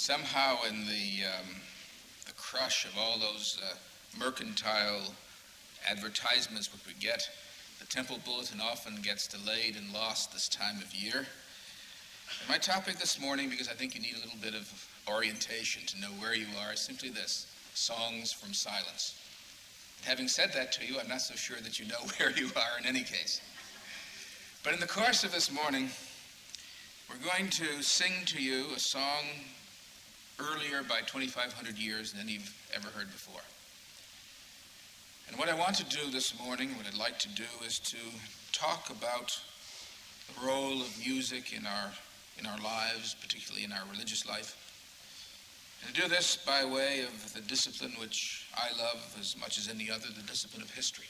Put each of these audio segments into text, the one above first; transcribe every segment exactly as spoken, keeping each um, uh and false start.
Somehow in the, um, the crush of all those uh, mercantile advertisements which we get, the Temple Bulletin often gets delayed and lost this time of year. And my topic this morning, because I think you need a little bit of orientation to know where you are, is simply this: songs from silence. Having said that to you, I'm not so sure that you know where you are in any case. But in the course of this morning, we're going to sing to you a song earlier by twenty-five hundred years than you've ever heard before. And what I want to do this morning, what I'd like to do, is to talk about the role of music in our in our lives, particularly in our religious life. And to do this by way of the discipline which I love as much as any other, the discipline of history.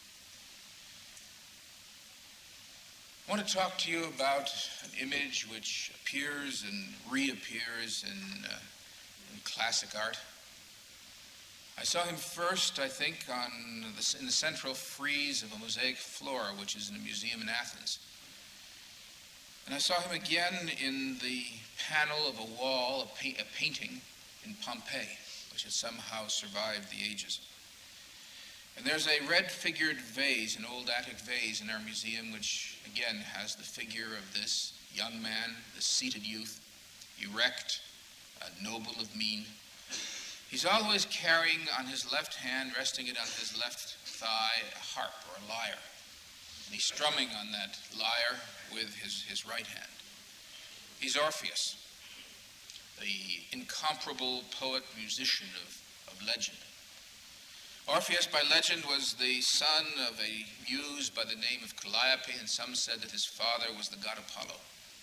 I want to talk to you about an image which appears and reappears in, uh, in classic art. I saw him first, I think, on the, in the central frieze of a mosaic floor, which is in a museum in Athens. And I saw him again in the panel of a wall, a, pa- a painting in Pompeii, which has somehow survived the ages. And there's a red-figured vase, an old Attic vase in our museum, which again has the figure of this young man, this seated youth, erect, uh, noble of mien. He's always carrying on his left hand, resting it on his left thigh, a harp or a lyre. And he's strumming on that lyre with his, his right hand. He's Orpheus, the incomparable poet-musician of, of legend. Orpheus, by legend, was the son of a muse by the name of Calliope, and some said that his father was the god Apollo.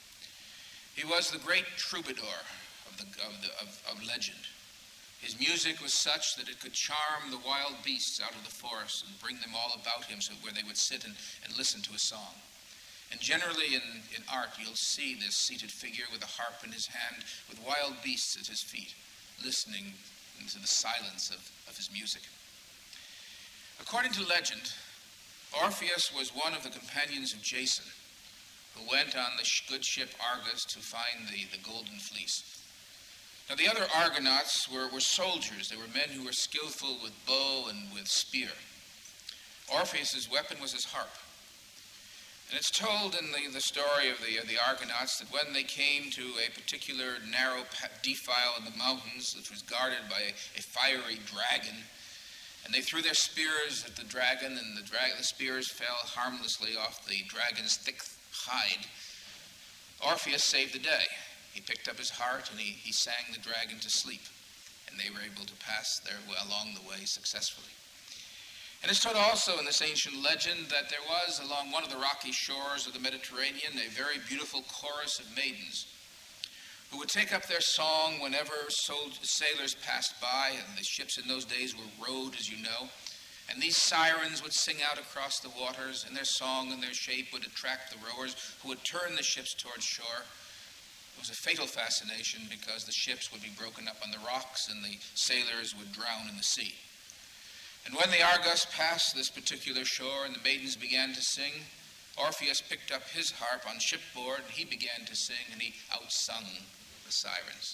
He was the great troubadour of, the, of, the, of, of legend. His music was such that it could charm the wild beasts out of the forest and bring them all about him, so where they would sit and, and listen to a song. And generally in, in art, you'll see this seated figure with a harp in his hand, with wild beasts at his feet, listening into the silence of, of his music. According to legend, Orpheus was one of the companions of Jason, who went on the good ship Argus to find the, the golden fleece. Now, the other Argonauts were, were soldiers. They were men who were skillful with bow and with spear. Orpheus's weapon was his harp. And it's told in the, the story of the, of the Argonauts that when they came to a particular narrow defile in the mountains, which was guarded by a, a fiery dragon, and they threw their spears at the dragon, and the, dra- the spears fell harmlessly off the dragon's thick hide, Orpheus saved the day. He picked up his harp and he, he sang the dragon to sleep, and they were able to pass their way along the way successfully. And it's told also in this ancient legend that there was, along one of the rocky shores of the Mediterranean, a very beautiful chorus of maidens who would take up their song whenever sailors passed by, and the ships in those days were rowed, as you know. And these sirens would sing out across the waters, and their song and their shape would attract the rowers, who would turn the ships towards shore. It was a fatal fascination because the ships would be broken up on the rocks and the sailors would drown in the sea. And when the Argus passed this particular shore and the maidens began to sing, Orpheus picked up his harp on shipboard and he began to sing, and he outsung the sirens.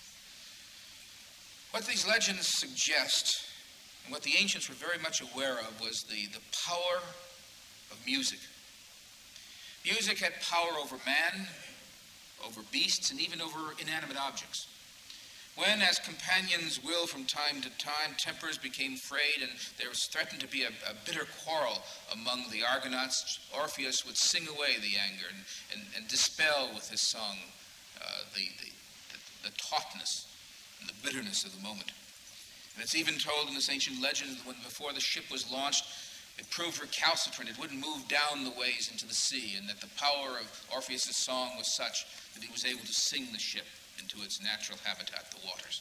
What these legends suggest, and what the ancients were very much aware of, was the, the power of music. Music had power over man, over beasts, and even over inanimate objects. When, as companions will from time to time, tempers became frayed and there was threatened to be a, a bitter quarrel among the Argonauts, Orpheus would sing away the anger and, and, and dispel with his song uh, the, the, the, the tautness and the bitterness of the moment. And it's even told in this ancient legend that when before the ship was launched, it proved recalcitrant. It wouldn't move down the ways into the sea, and that the power of Orpheus' song was such that he was able to sing the ship into its natural habitat, the waters.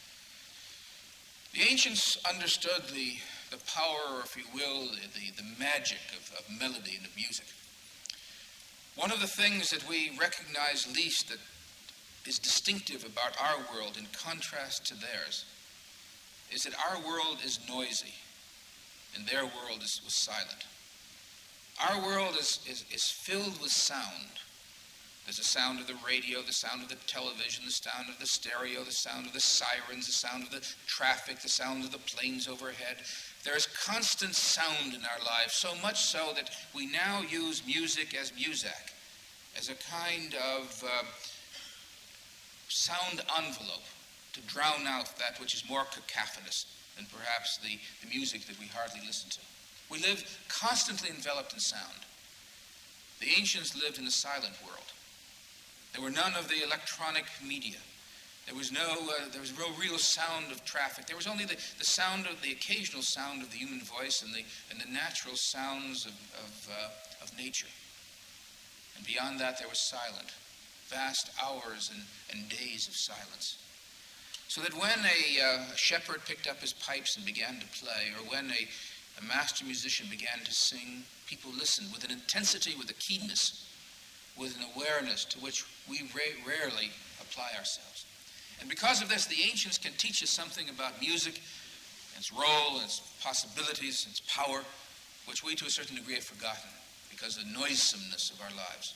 The ancients understood the, the power, or if you will, the, the magic of, of melody and of music. One of the things that we recognize least that is distinctive about our world in contrast to theirs is that our world is noisy and their world is, was silent. Our world is, is, is filled with sound, There's the sound of the radio, the sound of the television, the sound of the stereo, the sound of the sirens, the sound of the traffic, the sound of the planes overhead. There is constant sound in our lives, so much so that we now use music as muzak, as a kind of uh, sound envelope to drown out that which is more cacophonous than perhaps the, the music that we hardly listen to. We live constantly enveloped in sound. The ancients lived in the silent world. There were none of the electronic media. There was no, uh, there was no real sound of traffic. There was only the, the sound of the occasional sound of the human voice and the and the natural sounds of of, uh, of nature. And beyond that, there was silent, vast hours and, and days of silence. So that when a uh, shepherd picked up his pipes and began to play, or when a, a master musician began to sing, people listened with an intensity, with a keenness, with an awareness to which we ra- rarely apply ourselves. And because of this, the ancients can teach us something about music, its role, its possibilities, its power, which we to a certain degree have forgotten because of the noisomeness of our lives.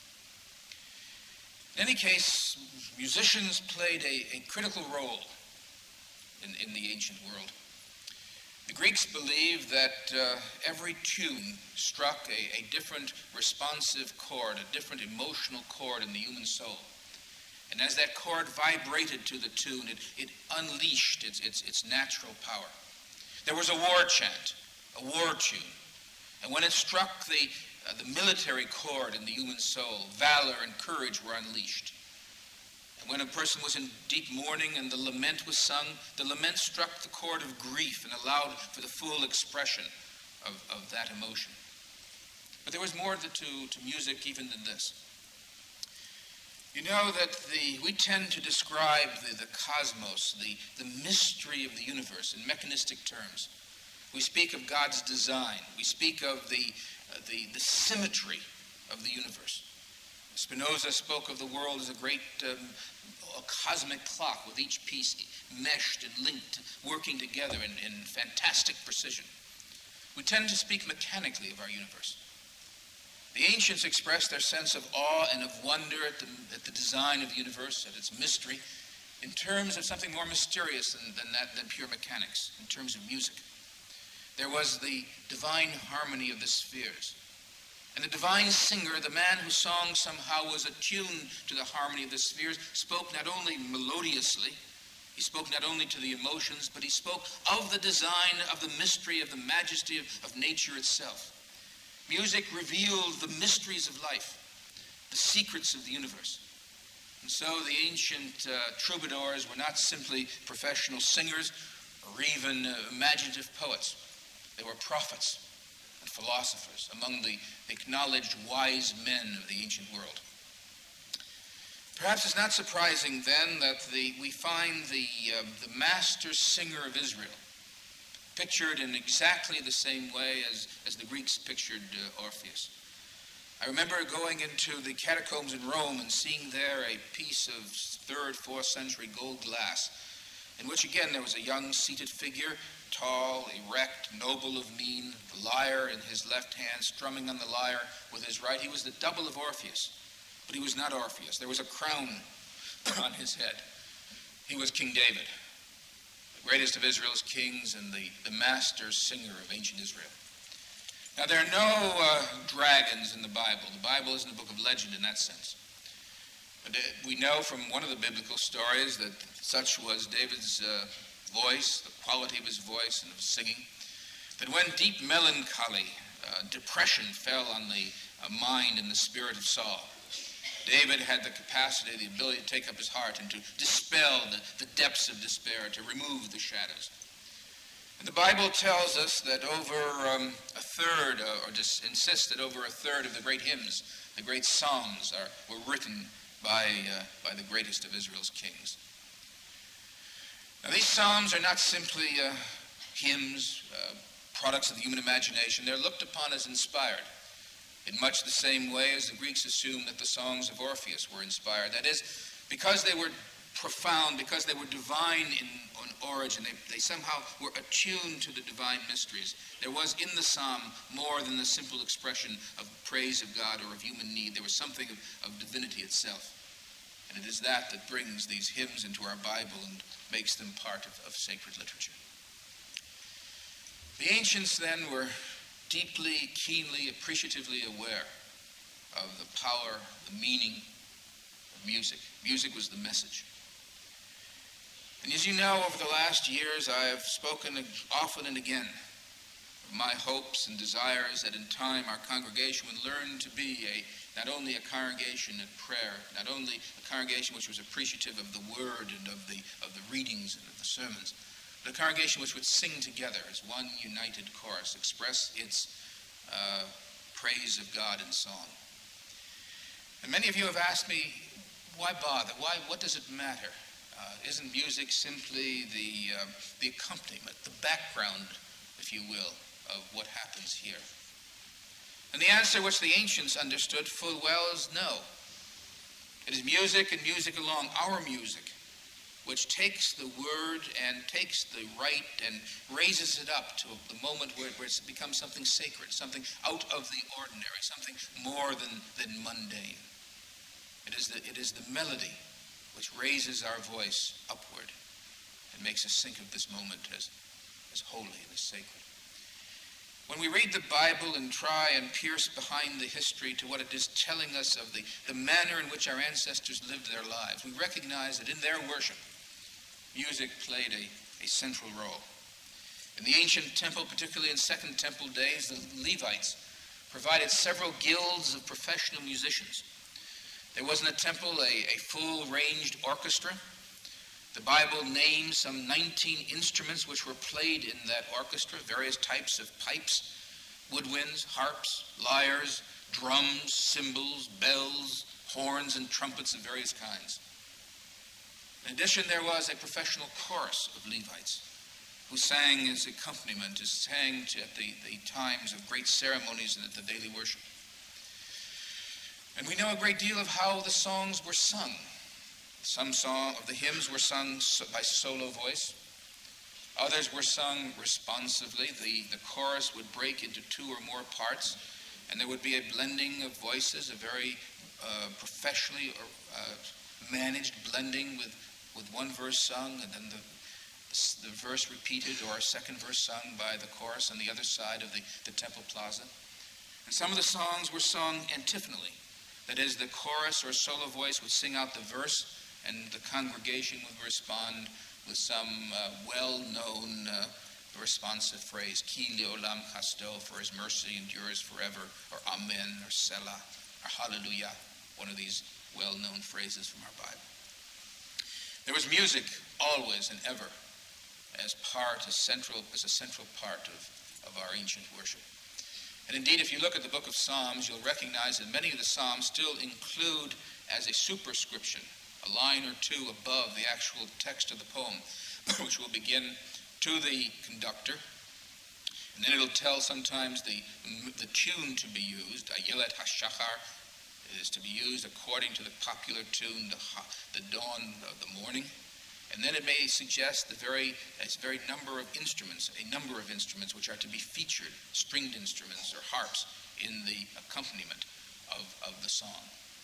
In any case, musicians played a, a critical role in, in the ancient world. The Greeks believed that uh, every tune struck a, a different responsive chord, a different emotional chord in the human soul. And as that chord vibrated to the tune, it, it unleashed its, its, its natural power. There was a war chant, a war tune. And when it struck the, uh, the military chord in the human soul, valor and courage were unleashed. And when a person was in deep mourning and the lament was sung, the lament struck the chord of grief and allowed for the full expression of, of that emotion. But there was more to, to music even than this. You know that the we tend to describe the, the cosmos, the, the mystery of the universe in mechanistic terms. We speak of God's design. We speak of the, uh, the, the symmetry of the universe. Spinoza spoke of the world as a great um, a cosmic clock with each piece meshed and linked, working together in, in fantastic precision. We tend to speak mechanically of our universe. The ancients expressed their sense of awe and of wonder at the, at the design of the universe, at its mystery, in terms of something more mysterious than, than that, than pure mechanics, in terms of music. There was the divine harmony of the spheres. And the divine singer, the man whose song somehow was attuned to the harmony of the spheres, spoke not only melodiously, he spoke not only to the emotions, but he spoke of the design, of the mystery, of the majesty of, of nature itself. Music revealed the mysteries of life, the secrets of the universe. And so the ancient uh, troubadours were not simply professional singers or even uh, imaginative poets. They were prophets and philosophers, among the acknowledged wise men of the ancient world. Perhaps it's not surprising then that the, we find the, uh, the master singer of Israel pictured in exactly the same way as, as the Greeks pictured uh, Orpheus. I remember going into the catacombs in Rome and seeing there a piece of third, fourth century gold glass, in which again there was a young seated figure, tall, erect, noble of mien, the lyre in his left hand, strumming on the lyre with his right. He was the double of Orpheus, but he was not Orpheus. There was a crown on his head. He was King David, the greatest of Israel's kings and the, the master singer of ancient Israel. Now, there are no uh, dragons in the Bible. The Bible isn't a book of legend in that sense. But uh, we know from one of the biblical stories that such was David's uh, voice, the quality of his voice and of singing, that when deep melancholy, uh, depression fell on the uh, mind and the spirit of Saul, David had the capacity, the ability to take up his heart and to dispel the, the depths of despair, to remove the shadows. And the Bible tells us that over um, a third, uh, or just insists that over a third of the great hymns, the great psalms, are were written by, uh, by the greatest of Israel's kings. Now, these psalms are not simply uh, hymns, uh, products of the human imagination. They're looked upon as inspired, in much the same way as the Greeks assumed that the songs of Orpheus were inspired. That is, because they were profound because they were divine in, in origin. They, they somehow were attuned to the divine mysteries. There was in the psalm more than the simple expression of praise of God or of human need. There was something of, of divinity itself. And it is that that brings these hymns into our Bible and makes them part of, of sacred literature. The ancients then were deeply, keenly, appreciatively aware of the power, the meaning of music. Music was the message. And as you know, over the last years, I have spoken often and again of my hopes and desires that in time our congregation would learn to be a not only a congregation at prayer, not only a congregation which was appreciative of the word and of the of the readings and of the sermons, but a congregation which would sing together as one united chorus, express its uh, praise of God in song. And many of you have asked me, why bother? Why? What does it matter? Uh, isn't music simply the uh, the accompaniment, the background, if you will, of what happens here? And the answer which the ancients understood full well is no. It is music and music alone, our music, which takes the word and takes the rite and raises it up to the moment where, where it becomes something sacred, something out of the ordinary, something more than, than mundane. It is the, it is the melody which raises our voice upward and makes us think of this moment as, as holy and as sacred. When we read the Bible and try and pierce behind the history to what it is telling us of the, the manner in which our ancestors lived their lives, we recognize that in their worship, music played a, a central role. In the ancient temple, particularly in Second Temple days, the Levites provided several guilds of professional musicians. There was in the temple a, a full-ranged orchestra. The Bible names some nineteen instruments which were played in that orchestra, various types of pipes, woodwinds, harps, lyres, drums, cymbals, bells, horns, and trumpets of various kinds. In addition, there was a professional chorus of Levites who sang as accompaniment, who sang at the, the times of great ceremonies and at the daily worship. And we know a great deal of how the songs were sung. Some song of the hymns were sung by solo voice. Others were sung responsively. The, the chorus would break into two or more parts, and there would be a blending of voices, a very uh, professionally uh, managed blending with, with one verse sung and then the, the verse repeated, or a second verse sung by the chorus on the other side of the, the temple plaza. And some of the songs were sung antiphonally. That is, the chorus or solo voice would sing out the verse, and the congregation would respond with some uh, well-known uh, responsive phrase, Ki leolam chasto, for his mercy endures forever, or Amen, or Selah, or Hallelujah, one of these well-known phrases from our Bible. There was music always and ever as part, as central, as a central part of, of our ancient worship. And indeed, if you look at the book of Psalms, you'll recognize that many of the Psalms still include as a superscription a line or two above the actual text of the poem, which will begin to the conductor, and then it'll tell sometimes the, the tune to be used. Ayelet HaShachar is to be used according to the popular tune, the, the dawn of the morning. And then it may suggest the very, a very number of instruments, a number of instruments which are to be featured, stringed instruments or harps, in the accompaniment of, of the song.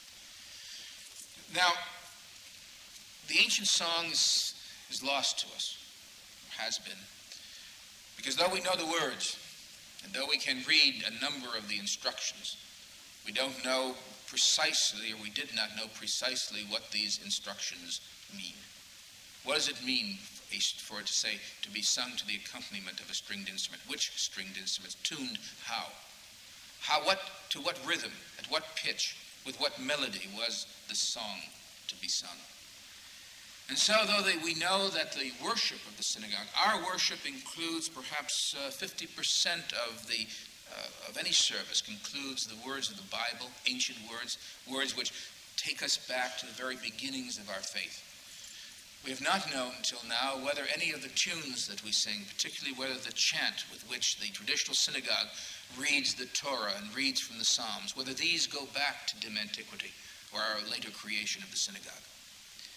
Now, the ancient song is, is lost to us, or has been, because though we know the words, and though we can read a number of the instructions, we don't know precisely, or we did not know precisely what these instructions mean. What does it mean for it to say, to be sung to the accompaniment of a stringed instrument? Which stringed instruments? Tuned how? How? What? To what rhythm? At what pitch? With what melody was the song to be sung? And so, though they, we know that the worship of the synagogue, our worship includes perhaps uh, fifty percent of the uh, of any service, concludes the words of the Bible, ancient words, words which take us back to the very beginnings of our faith. We have not known until now whether any of the tunes that we sing, particularly whether the chant with which the traditional synagogue reads the Torah and reads from the Psalms, whether these go back to dim antiquity or our later creation of the synagogue.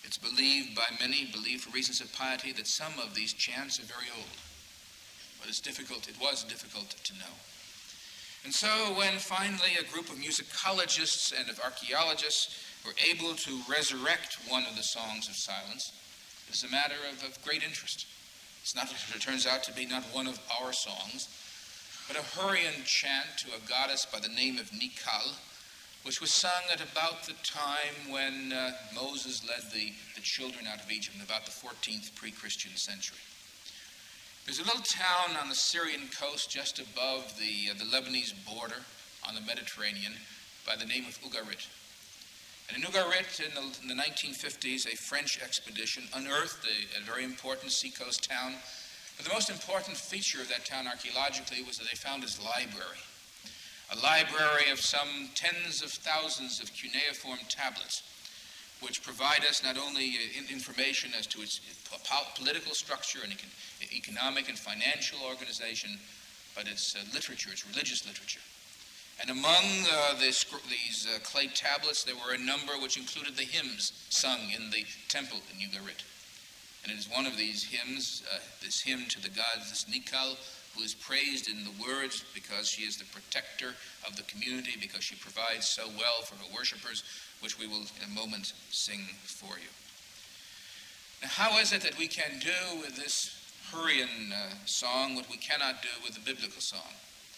It's believed by many, believed for reasons of piety, that some of these chants are very old. But it's difficult, it was difficult to know. And so when finally a group of musicologists and of archaeologists were able to resurrect one of the songs of silence, it is a matter of, of great interest. It's not, it turns out to be not one of our songs, but a Hurrian chant to a goddess by the name of Nikal, which was sung at about the time when uh, Moses led the, the children out of Egypt, in about the fourteenth pre-Christian century. There's a little town on the Syrian coast just above the, uh, the Lebanese border on the Mediterranean by the name of Ugarit. And in Ugarit, in the, in the nineteen fifties, a French expedition unearthed a, a very important seacoast town. But the most important feature of that town archaeologically was that they found its library. A library of some tens of thousands of cuneiform tablets, which provide us not only information as to its political structure and economic and financial organization, but its uh, literature, its religious literature. And among uh, this, these uh, clay tablets, there were a number which included the hymns sung in the temple in Ugarit. And it is one of these hymns, uh, this hymn to the goddess, this Nikal, who is praised in the words because she is the protector of the community, because she provides so well for her worshipers, which we will in a moment sing for you. Now, how is it that we can do with this Hurrian uh, song what we cannot do with the biblical song?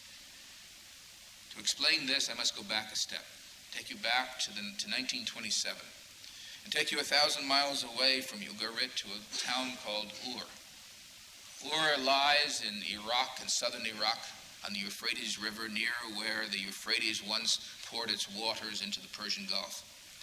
To explain this, I must go back a step, take you back to, the, to nineteen twenty-seven, and take you a thousand miles away from Ugarit to a town called Ur. Ur lies in Iraq, in southern Iraq, on the Euphrates River, near where the Euphrates once poured its waters into the Persian Gulf.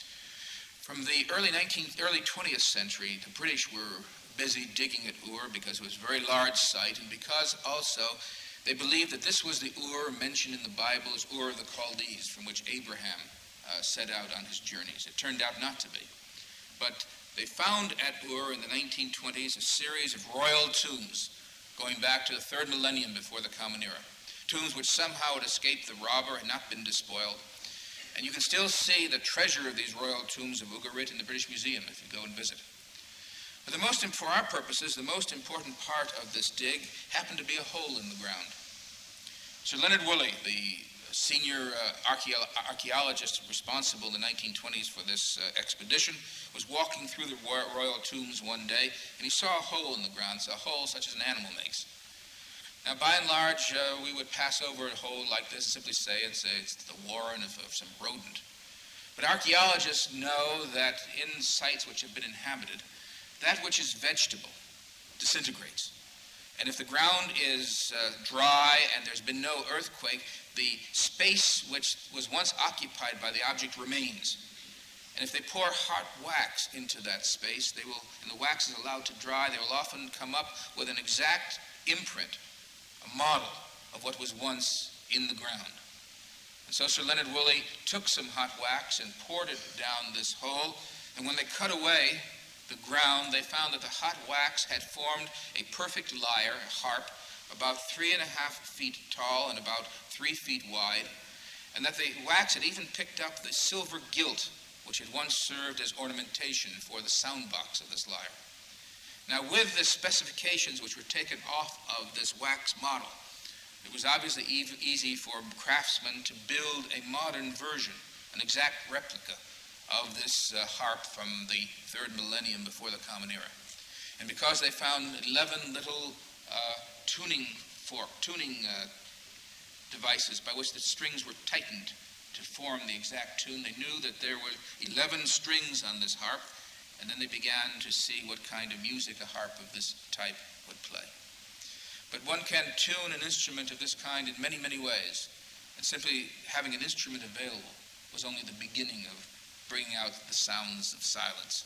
From the early nineteenth, early twentieth century, the British were busy digging at Ur because it was a very large site, and because also they believed that this was the Ur mentioned in the Bible as Ur of the Chaldees, from which Abraham uh, set out on his journeys. It turned out not to be. But they found at Ur in the nineteen twenties a series of royal tombs going back to the third millennium before the Common Era. Tombs which somehow had escaped the robber, had not been despoiled. And you can still see the treasure of these royal tombs of Ugarit in the British Museum if you go and visit. But the most, for our purposes, the most important part of this dig happened to be a hole in the ground. Sir Leonard Woolley, the senior uh, archaeo- archaeologist responsible in the nineteen twenties for this uh, expedition, was walking through the royal tombs one day, and he saw a hole in the ground, a hole such as an animal makes. Now, by and large, uh, we would pass over a hole like this and simply say it's, a, it's the warren of, of some rodent. But archaeologists know that in sites which have been inhabited, that which is vegetable disintegrates. And if the ground is uh, dry and there's been no earthquake, the space which was once occupied by the object remains. And if they pour hot wax into that space, they will, and the wax is allowed to dry, they will often come up with an exact imprint, a model of what was once in the ground. And so Sir Leonard Woolley took some hot wax and poured it down this hole, and when they cut away the ground, they found that the hot wax had formed a perfect lyre, a harp, about three and a half feet tall and about three feet wide, and that the wax had even picked up the silver gilt which had once served as ornamentation for the sound box of this lyre. Now, with the specifications which were taken off of this wax model, it was obviously e- easy for craftsmen to build a modern version, an exact replica of this uh, harp from the third millennium before the Common Era. And because they found eleven little uh, tuning fork, tuning uh, devices by which the strings were tightened to form the exact tune, they knew that there were eleven strings on this harp, and then they began to see what kind of music a harp of this type would play. But one can tune an instrument of this kind in many, many ways, and simply having an instrument available was only the beginning of bringing out the sounds of silence.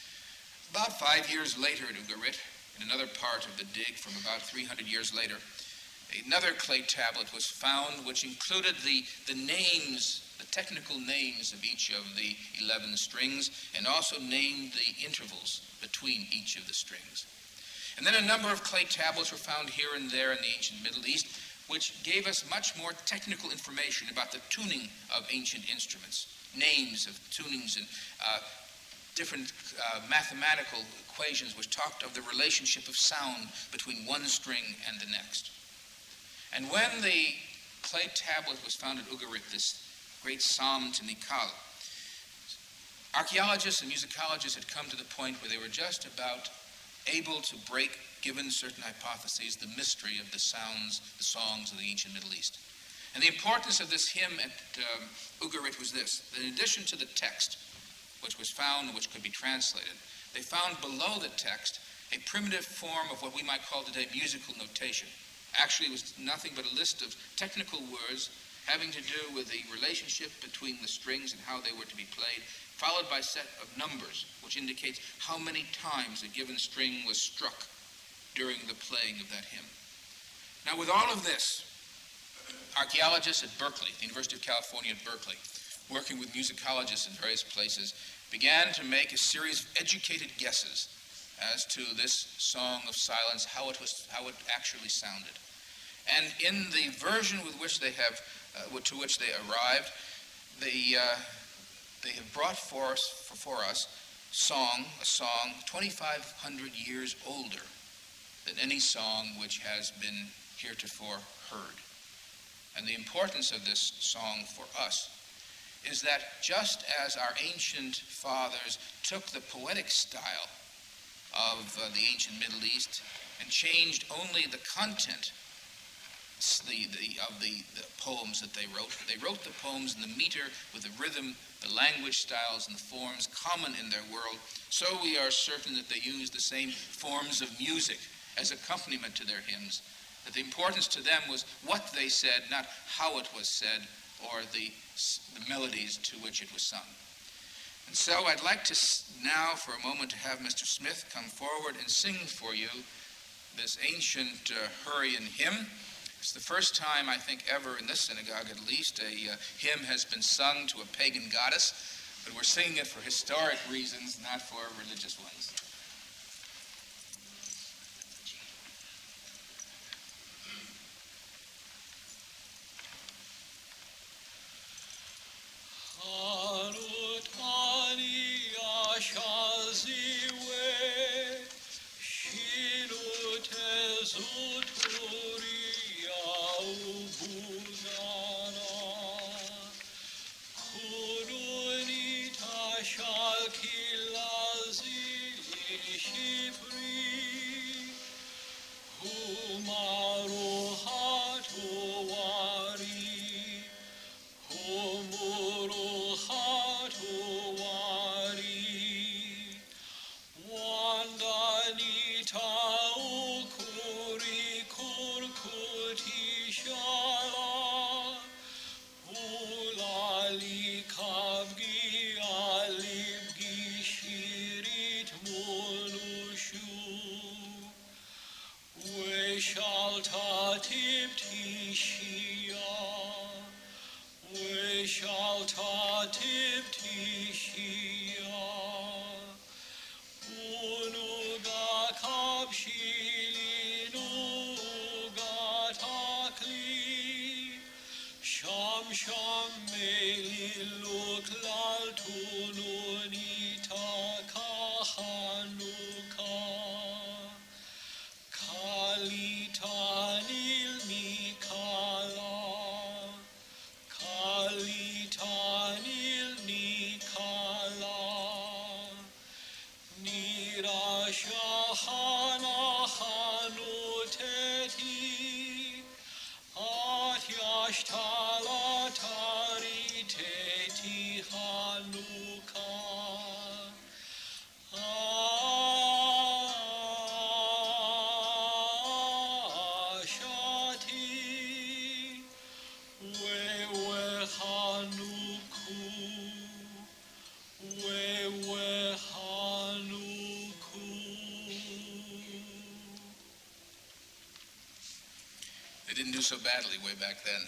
About five years later at Ugarit, in another part of the dig from about three hundred years later, another clay tablet was found which included the, the names, the technical names of each of the eleven strings, and also named the intervals between each of the strings. And then a number of clay tablets were found here and there in the ancient Middle East, which gave us much more technical information about the tuning of ancient instruments, names of tunings and uh, different uh, mathematical equations which talked of the relationship of sound between one string and the next. And when the clay tablet was found at Ugarit, this great psalm to Nikal, archaeologists and musicologists had come to the point where they were just about able to break, given certain hypotheses, the mystery of the sounds, the songs of the ancient Middle East. And the importance of this hymn at um, Ugarit was this, that in addition to the text, which was found, which could be translated, they found below the text a primitive form of what we might call today musical notation. Actually, it was nothing but a list of technical words having to do with the relationship between the strings and how they were to be played, followed by a set of numbers, which indicates how many times a given string was struck during the playing of that hymn. Now, with all of this, archaeologists at Berkeley, the University of California at Berkeley, working with musicologists in various places, began to make a series of educated guesses as to this Song of Silence, how it was, how it actually sounded. And in the version with which they have, uh, to which they arrived, they uh, they have brought for us, for, for us, song, a song twenty-five hundred years older than any song which has been heretofore heard. And the importance of this song for us is that just as our ancient fathers took the poetic style of uh, the ancient Middle East and changed only the content the, the, of the, the poems that they wrote, they wrote the poems in the meter with the rhythm, the language styles, and the forms common in their world, so we are certain that they used the same forms of music as accompaniment to their hymns. That the importance to them was what they said, not how it was said, or the, the melodies to which it was sung. And so I'd like to now, for a moment, to have Mister Smith come forward and sing for you this ancient uh, Hurrian hymn. It's the first time, I think, ever in this synagogue, at least, a uh, hymn has been sung to a pagan goddess, but we're singing it for historic reasons, not for religious ones. Didn't do so badly way back then.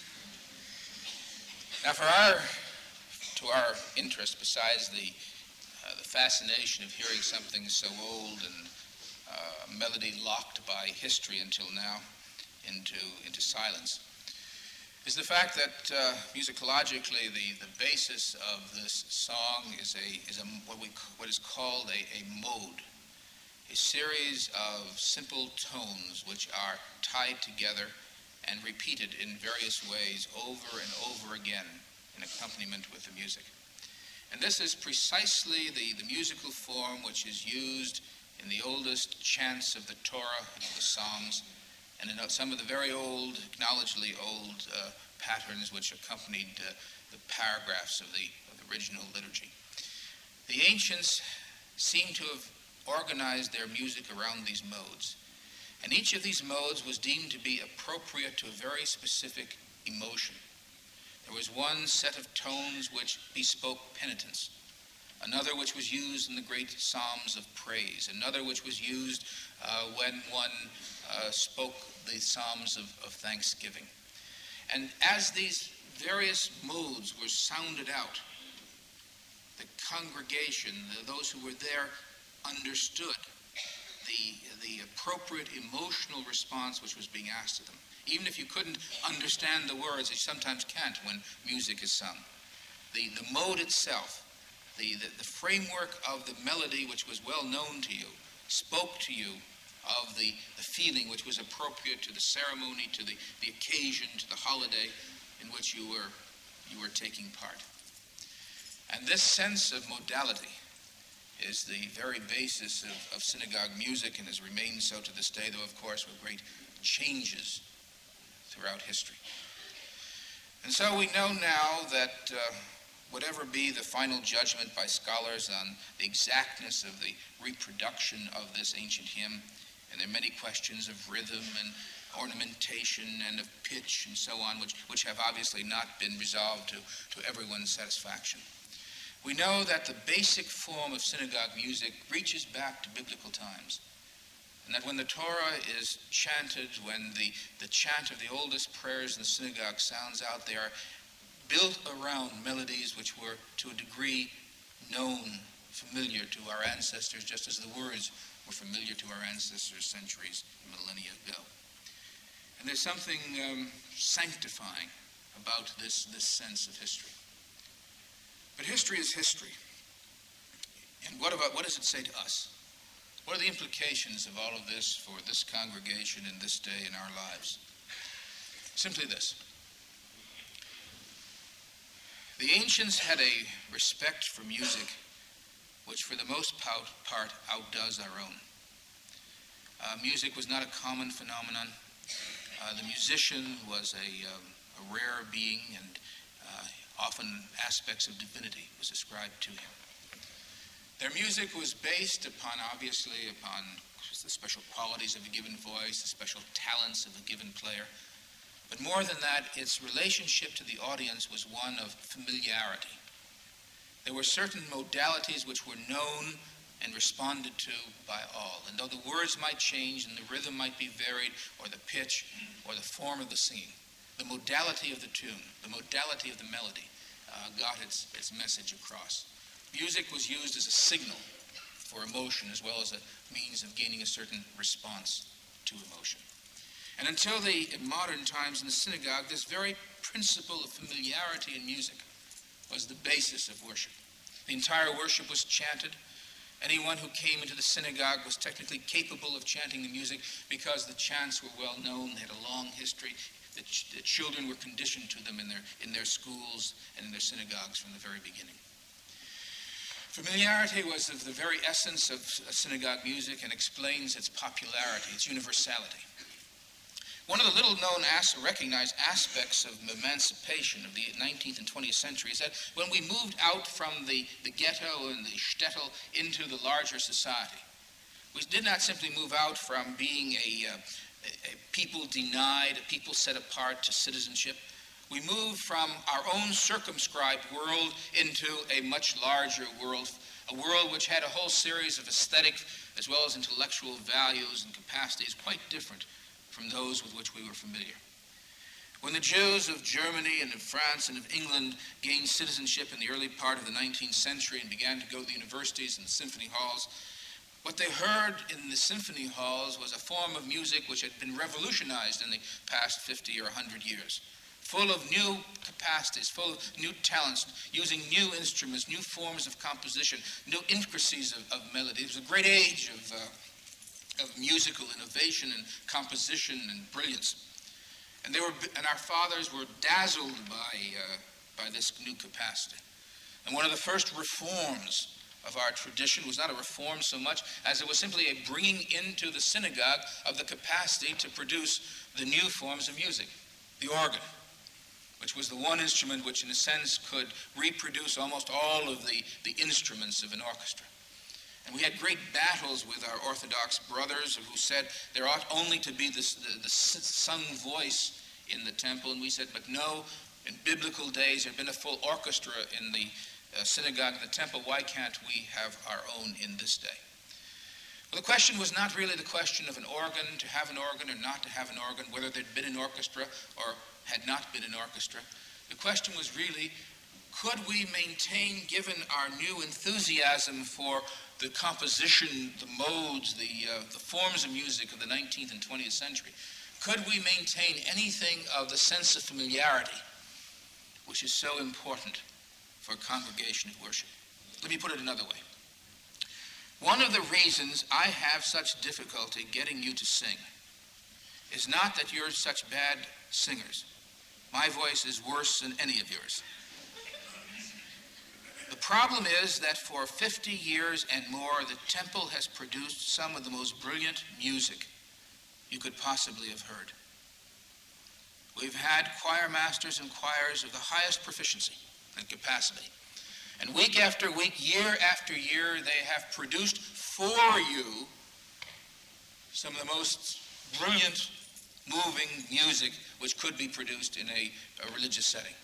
Now, for our, to our interest, besides the uh, the fascination of hearing something so old and uh, a melody locked by history until now into into silence, is the fact that uh, musicologically the, the basis of this song is a is a what we what is called a, a mode, a series of simple tones which are tied together and repeated in various ways over and over again in accompaniment with the music. And this is precisely the, the musical form which is used in the oldest chants of the Torah and the Psalms, and in some of the very old, acknowledgedly old uh, patterns which accompanied uh, the paragraphs of the, of the original liturgy. The ancients seem to have organized their music around these modes, and each of these modes was deemed to be appropriate to a very specific emotion. There was one set of tones which bespoke penitence, another which was used in the great psalms of praise, another which was used uh, when one uh, spoke the psalms of, of thanksgiving. And as these various modes were sounded out, the congregation, the, those who were there, understood the, the appropriate emotional response which was being asked of them. Even if you couldn't understand the words, you sometimes can't when music is sung. The, the mode itself, the, the, the framework of the melody which was well known to you, spoke to you of the, the feeling which was appropriate to the ceremony, to the, the occasion, to the holiday in which you were, you were taking part. And this sense of modality is the very basis of, of synagogue music and has remained so to this day, though of course with great changes throughout history. And so we know now that uh, whatever be the final judgment by scholars on the exactness of the reproduction of this ancient hymn, and there are many questions of rhythm and ornamentation and of pitch and so on, which, which have obviously not been resolved to, to everyone's satisfaction. We know that the basic form of synagogue music reaches back to biblical times, and that when the Torah is chanted, when the, the chant of the oldest prayers in the synagogue sounds out, they are built around melodies which were to a degree known, familiar to our ancestors, just as the words were familiar to our ancestors centuries and millennia ago. And there's something um, sanctifying about this, this sense of history. But history is history. And what about, what does it say to us? What are the implications of all of this for this congregation in this day in our lives? Simply this. The ancients had a respect for music which for the most part outdoes our own. Uh, music was not a common phenomenon. Uh, the musician was a, um, a rare being, and uh, often aspects of divinity was ascribed to him. Their music was based upon, obviously, upon the special qualities of a given voice, the special talents of a given player. But more than that, its relationship to the audience was one of familiarity. There were certain modalities which were known and responded to by all. And though the words might change and the rhythm might be varied, or the pitch, or the form of the singing, the modality of the tune, the modality of the melody uh, got its, its message across. Music was used as a signal for emotion as well as a means of gaining a certain response to emotion. And until the in modern times in the synagogue, this very principle of familiarity in music was the basis of worship. The entire worship was chanted. Anyone who came into the synagogue was technically capable of chanting the music because the chants were well known. They had a long history. The, ch- the children were conditioned to them in their, in their schools and in their synagogues from the very beginning. Familiarity was of the very essence of synagogue music and explains its popularity, its universality. One of the little-known, as- recognized aspects of emancipation of the nineteenth and twentieth century is that when we moved out from the, the ghetto and the shtetl into the larger society, we did not simply move out from being a, uh, a people denied, a people set apart to citizenship. We moved from our own circumscribed world into a much larger world, a world which had a whole series of aesthetic as well as intellectual values and capacities quite different from those with which we were familiar. When the Jews of Germany and of France and of England gained citizenship in the early part of the nineteenth century and began to go to the universities and the symphony halls, what they heard in the symphony halls was a form of music which had been revolutionized in the past fifty or one hundred years. full of new capacities, full of new talents, using new instruments, new forms of composition, new intricacies of, of melody. It was a great age of, uh, of musical innovation and composition and brilliance. And they were, and our fathers were dazzled by, uh, by this new capacity. And one of the first reforms of our tradition was not a reform so much as it was simply a bringing into the synagogue of the capacity to produce the new forms of music. The organ, which was the one instrument which in a sense could reproduce almost all of the, the instruments of an orchestra. And we had great battles with our Orthodox brothers who said there ought only to be this, the, the sung voice in the temple. And we said, but no, in biblical days there had been a full orchestra in the uh, synagogue, the temple. Why can't we have our own in this day? Well, the question was not really the question of an organ, to have an organ or not to have an organ, whether there'd been an orchestra or had not been an orchestra. The question was really, could we maintain, given our new enthusiasm for the composition, the modes, the, uh, the forms of music of the nineteenth and twentieth century, could we maintain anything of the sense of familiarity, which is so important for a congregation of worship? Let me put it another way. One of the reasons I have such difficulty getting you to sing is not that you're such bad singers. My voice is worse than any of yours. The problem is that for fifty years and more, the temple has produced some of the most brilliant music you could possibly have heard. We've had choir masters and choirs of the highest proficiency and capacity. And week after week, year after year, they have produced for you some of the most brilliant, moving music which could be produced in a, a religious setting.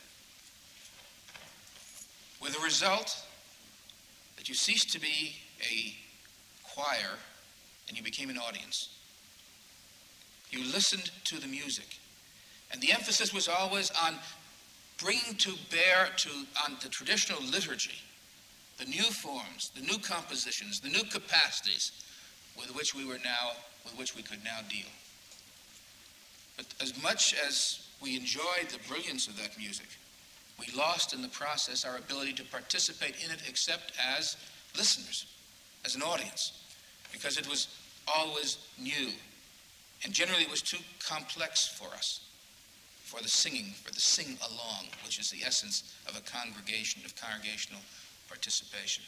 With the result that you ceased to be a choir and you became an audience. You listened to the music. And the emphasis was always on bringing to bear to on the traditional liturgy the new forms, the new compositions, the new capacities with which we were now, with which we could now deal. But as much as we enjoyed the brilliance of that music, we lost in the process our ability to participate in it except as listeners, as an audience, because it was always new. And generally it was too complex for us, for the singing, for the sing-along, which is the essence of a congregation, of congregational participation.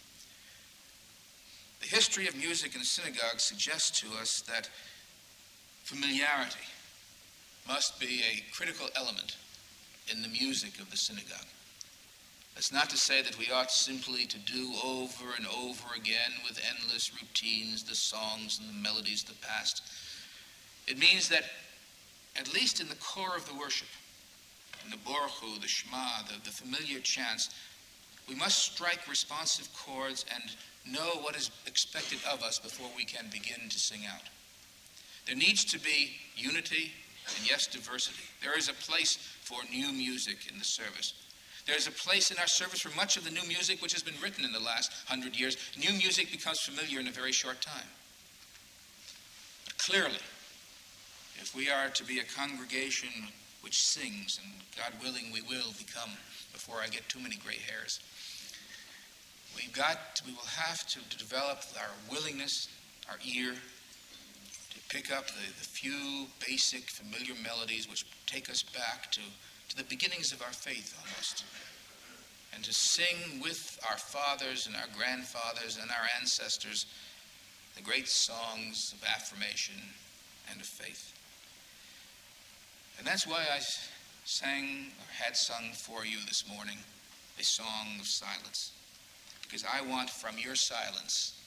The history of music in the synagogue suggests to us that familiarity must be a critical element in the music of the synagogue. That's not to say that we ought simply to do over and over again with endless routines the songs and the melodies of the past. It means that at least in the core of the worship, in the Borchu, the Shema, the, the familiar chants, we must strike responsive chords and know what is expected of us before we can begin to sing out. There needs to be unity and, yes, diversity. There is a place for new music in the service. There is a place in our service for much of the new music which has been written in the last hundred years. New music becomes familiar in a very short time. But clearly, if we are to be a congregation which sings, and God willing we will become before I get too many gray hairs, we've got, we will have to, to develop our willingness, our ear, to pick up the, the few basic familiar melodies which take us back to, to the beginnings of our faith almost, and to sing with our fathers and our grandfathers and our ancestors the great songs of affirmation and of faith. And that's why I sang, or had sung for you this morning, a song of silence. Because I want from your silence